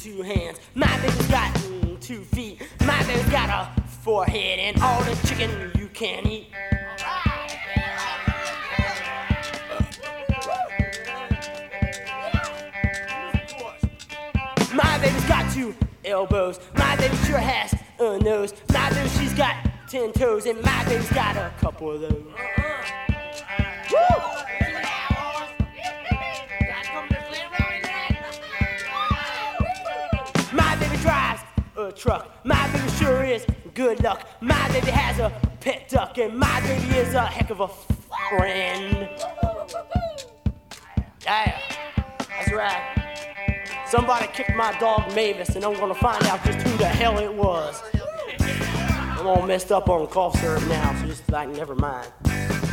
2 hands. My baby's got 2 feet. My baby's got a forehead and all the chicken you can eat. My baby's got 2 elbows. My baby sure has a nose. My baby, she's got 10 toes, and my baby's got a couple of those. Woo! My baby drives a truck. My baby sure is good luck. My baby has a pet duck, and my baby is a heck of a friend. Yeah, that's right. Somebody kicked my dog Mavis, and I'm gonna find out just who the hell it was. I'm all messed up on cough syrup now, so just like never mind.